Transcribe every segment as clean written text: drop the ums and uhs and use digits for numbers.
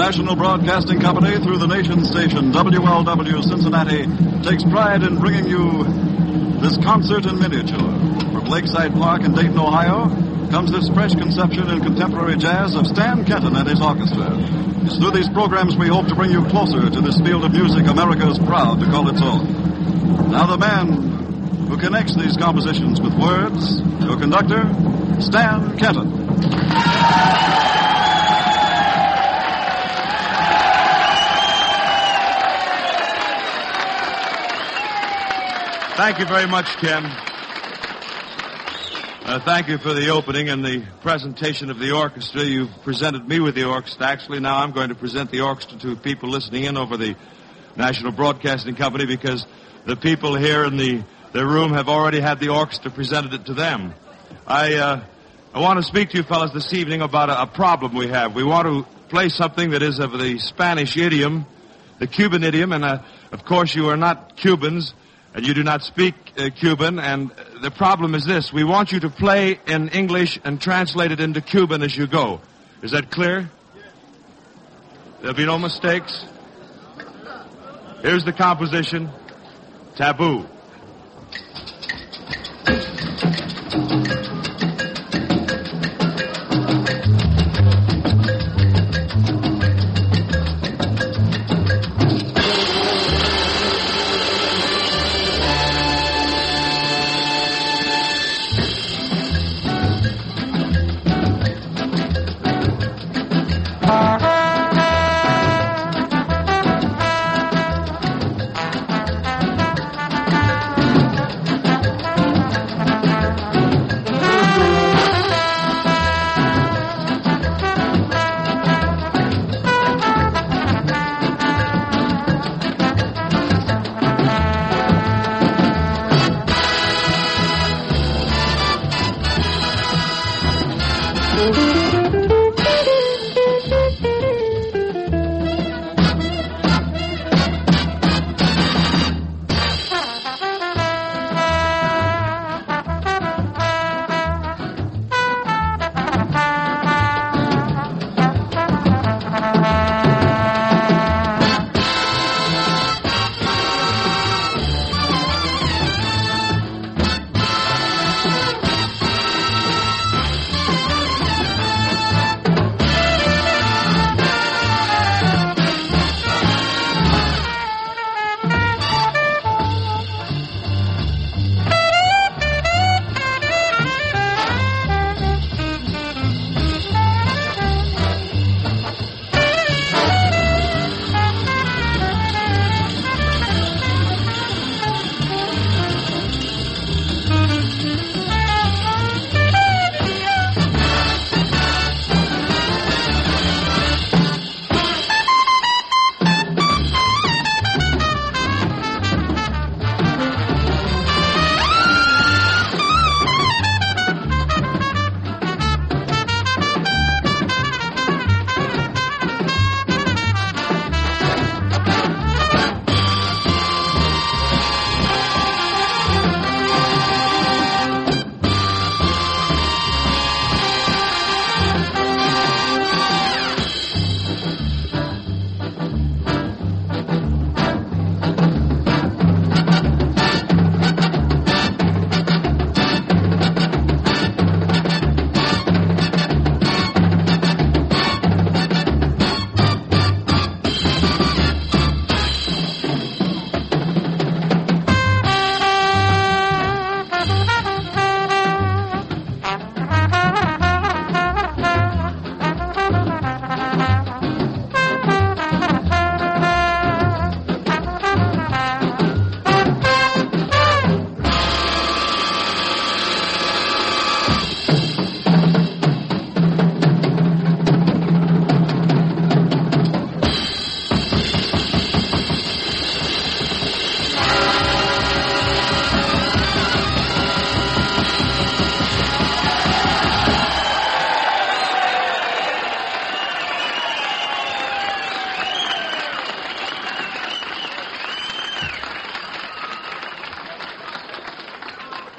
National Broadcasting Company, through the nation's station, WLW Cincinnati, takes pride in bringing you this concert in miniature. From Lakeside Park in Dayton, Ohio, comes this fresh conception in contemporary jazz of Stan Kenton and his orchestra. It's through these programs we hope to bring you closer to this field of music America is proud to call its own. Now the man who connects these compositions with words, your conductor, Stan Kenton. Thank you very much, Ken. Thank you for the opening and the presentation of the orchestra. You've presented me with the orchestra. Actually, now I'm going to present the orchestra to people listening in over the National Broadcasting Company because the people here in the room have already had the orchestra presented it to them. I want to speak to you fellas this evening about a problem we have. We want to play something that is of the Spanish idiom, the Cuban idiom, and of course you are not Cubans. And you do not speak Cuban, and the problem is this. We want you to play in English and translate it into Cuban as you go. Is that clear? There'll be no mistakes. Here's the composition, Taboo.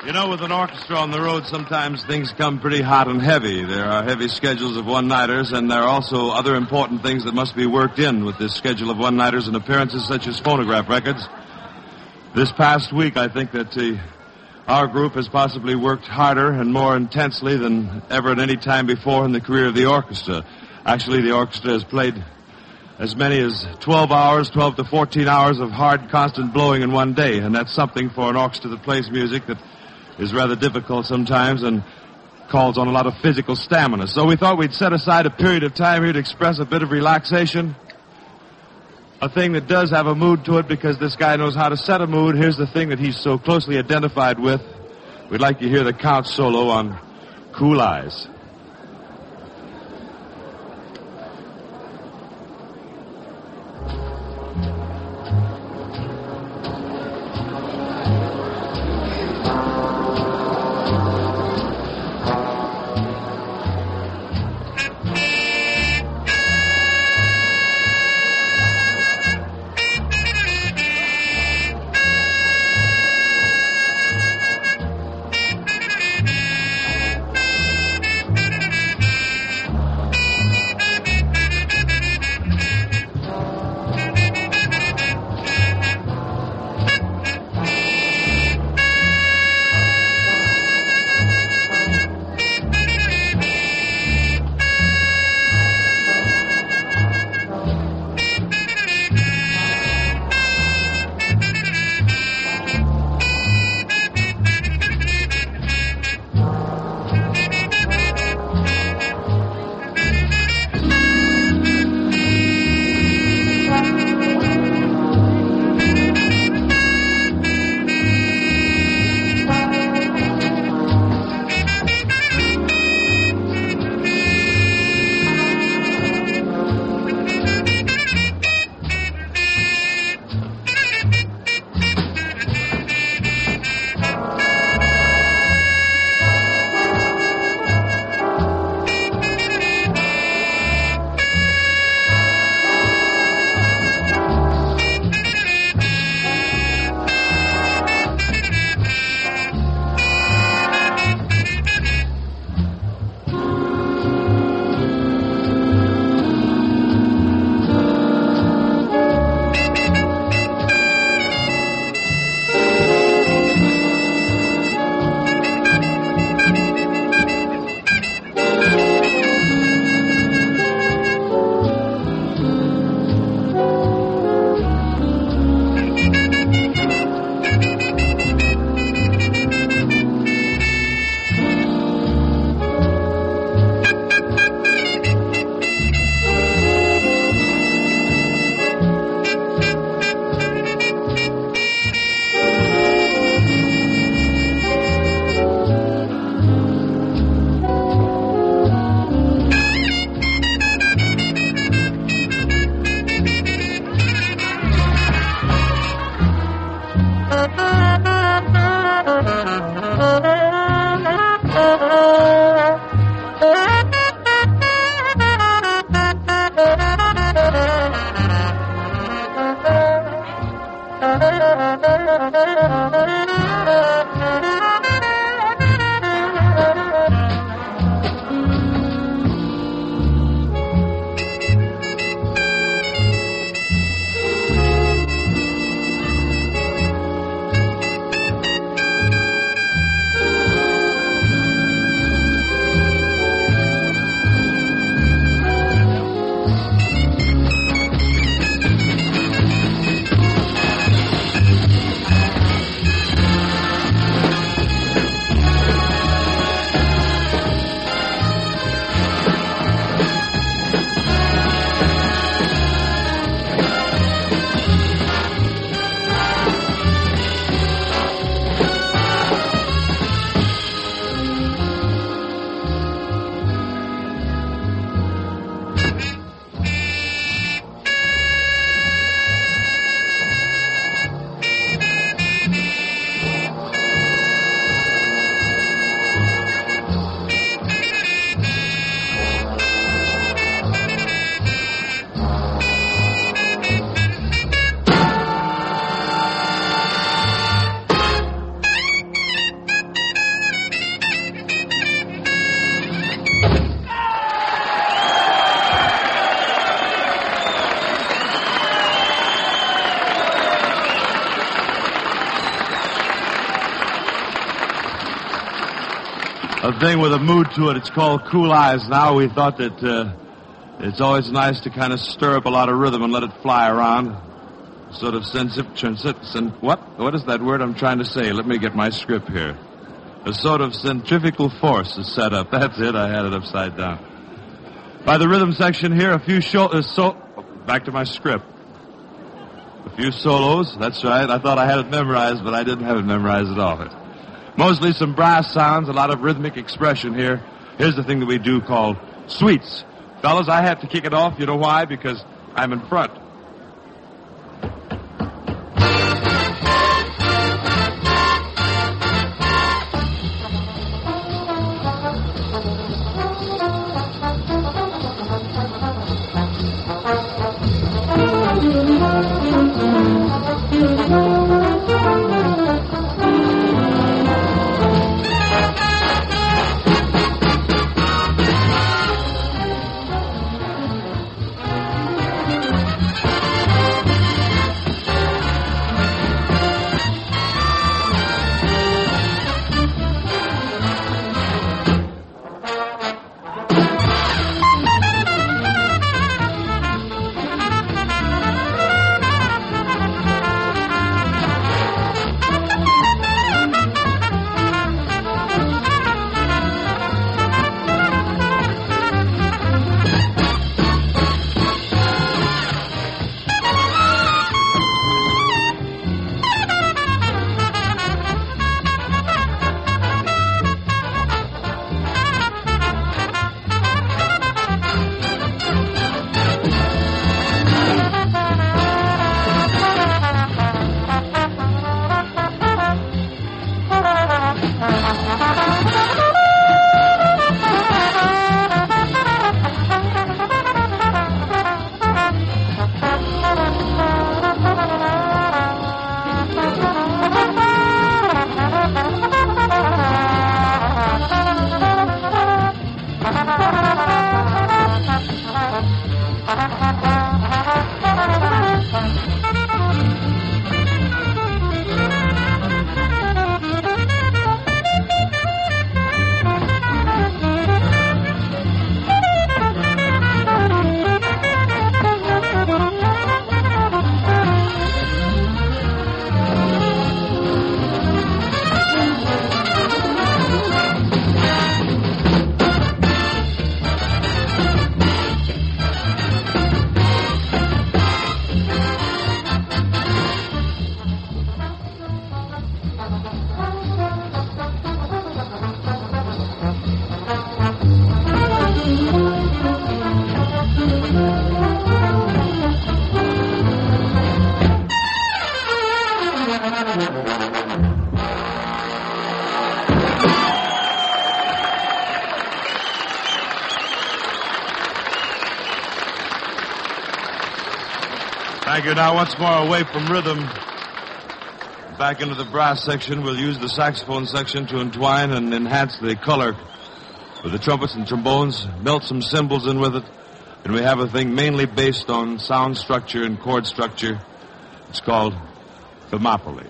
You know, with an orchestra on the road, sometimes things come pretty hot and heavy. There are heavy schedules of one-nighters, and there are also other important things that must be worked in with this schedule of one-nighters and appearances such as phonograph records. This past week, I think that our group has possibly worked harder and more intensely than ever at any time before in the career of the orchestra. Actually, the orchestra has played as many as 12 to 14 hours of hard, constant blowing in one day, and that's something for an orchestra that plays music that is rather difficult sometimes and calls on a lot of physical stamina. So we thought we'd set aside a period of time here to express a bit of relaxation, a thing that does have a mood to it because this guy knows how to set a mood. Here's the thing that he's so closely identified with. We'd like to hear the Count solo on Cool Eyes. a thing with a mood to it. It's called Cool Eyes. Now we thought that it's always nice to kind of stir up a lot of rhythm and let it fly around. Sort of what is that word I'm trying to say? Let me get my script here. A sort of centrifugal force is set up. That's it. I had it upside down. By the rhythm section here, a few back to my script. A few solos. That's right. I thought I had it memorized, but I didn't have it memorized at all. Mostly some brass sounds, a lot of rhythmic expression here. Here's the thing that we do called suites. Fellas, I have to kick it off. You know why? Because I'm in front. Thank you. Now, once more, away from rhythm, back into the brass section. We'll use the saxophone section to entwine and enhance the color with the trumpets and trombones, melt some cymbals in with it, and we have a thing mainly based on sound structure and chord structure. It's called Thermopylae.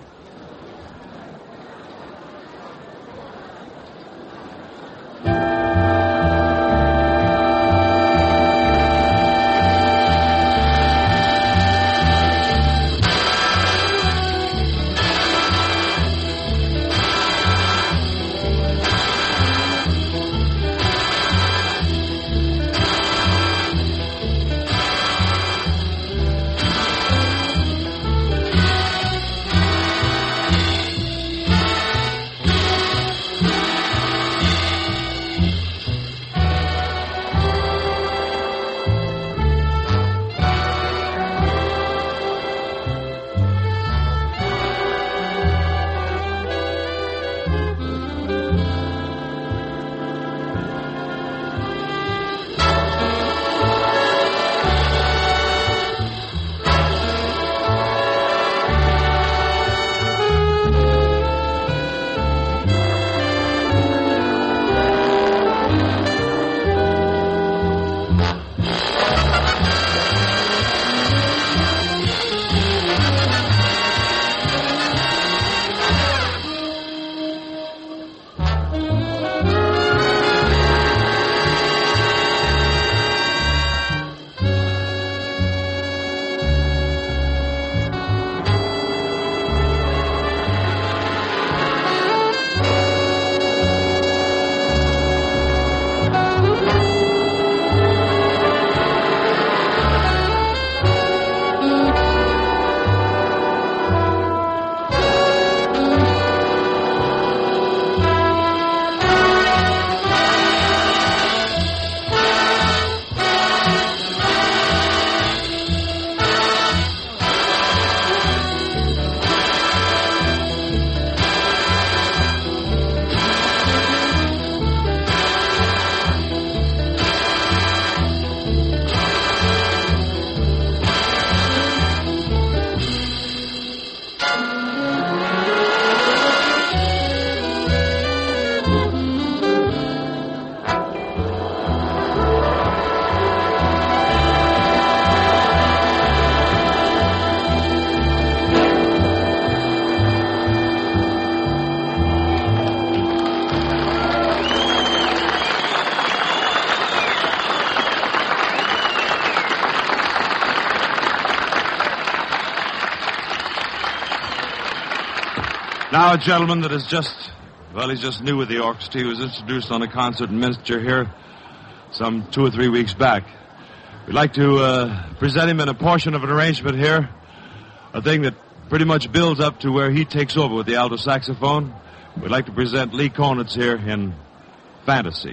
Now, a gentleman that is he's just new with the orchestra. He was introduced on a concert in Minster here some 2 or 3 weeks back. We'd like to present him in a portion of an arrangement here, a thing that pretty much builds up to where he takes over with the alto saxophone. We'd like to present Lee Konitz here in Fantasy.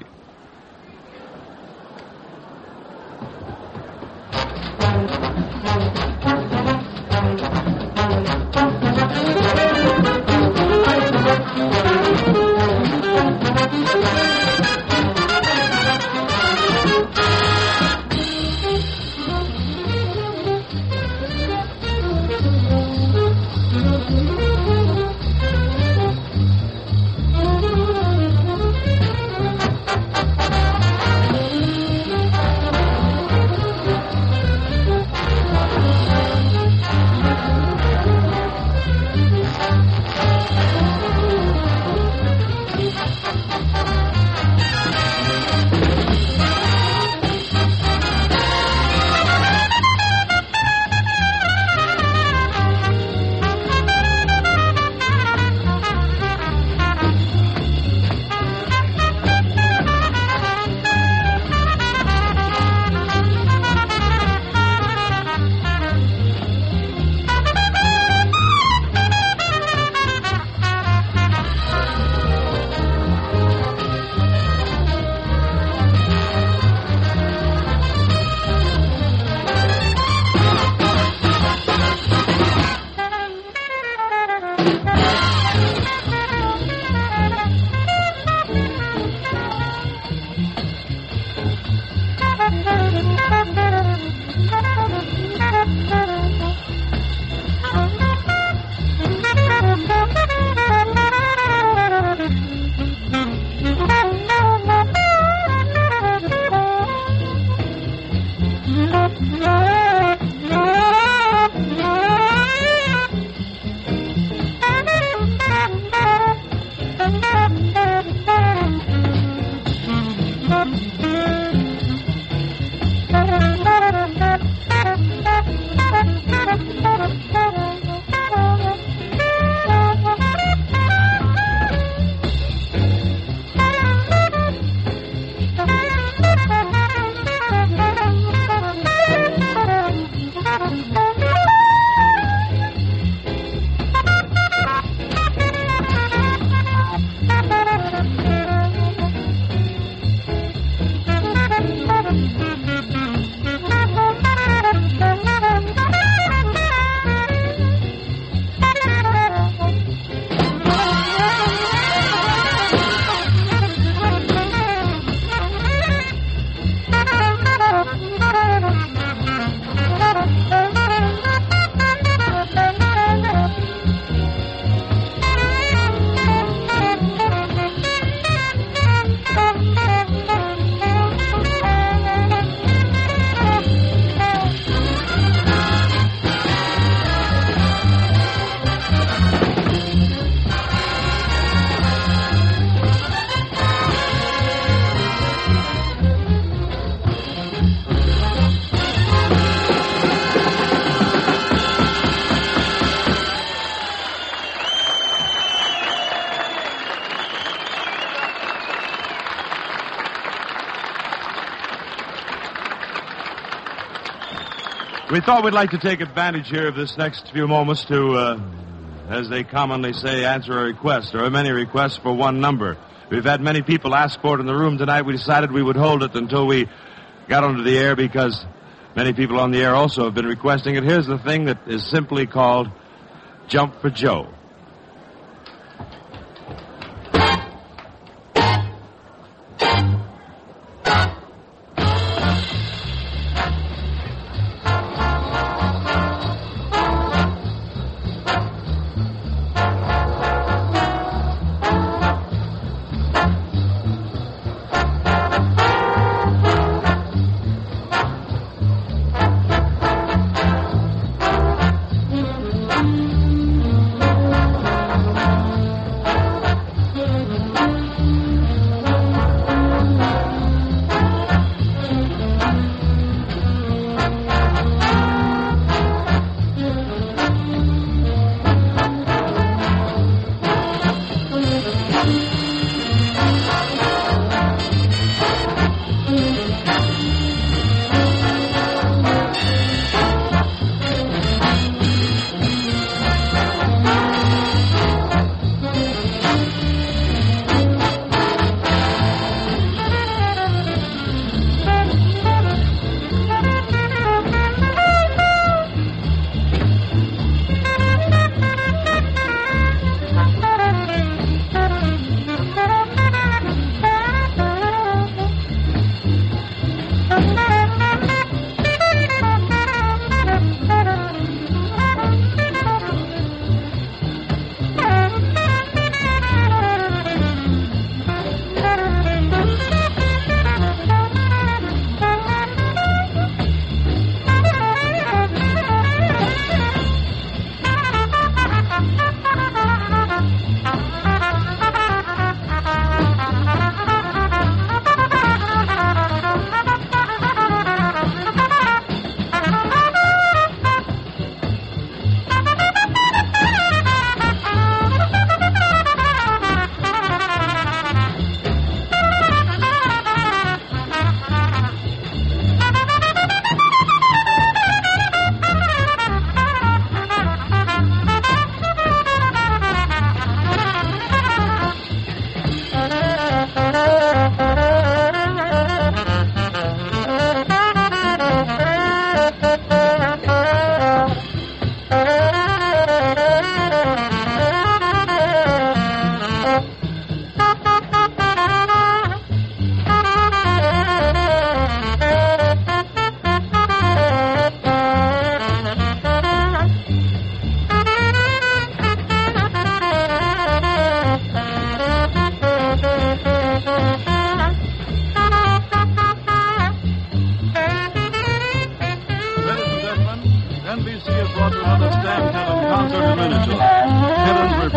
We thought we'd like to take advantage here of this next few moments to, as they commonly say, answer a request, or a many requests for one number. We've had many people ask for it in the room tonight. We decided we would hold it until we got onto the air because many people on the air also have been requesting it. Here's the thing that is simply called Jump for Joe.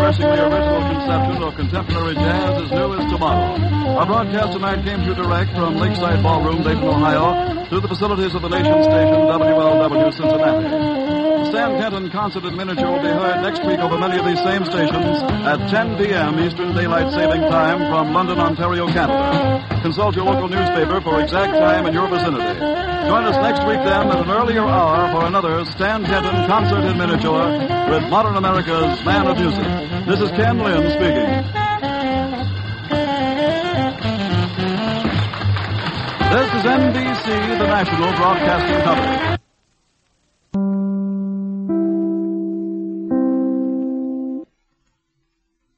embarrassingly original conception of contemporary jazz as new as tomorrow. Our broadcast tonight came to you direct from Lakeside Ballroom, Dayton, Ohio, through the facilities of the nation's station, WLW Cincinnati. The Stan Kenton Concert in Miniature will be heard next week over many of these same stations at 10 p.m. Eastern Daylight Saving Time from London, Ontario, Canada. Consult your local newspaper for exact time in your vicinity. Join us next week then at an earlier hour for another Stan Kenton Concert in Miniature with Modern America's Man of Music. This is Ken Lynn speaking. This is NBC, the national broadcasting company.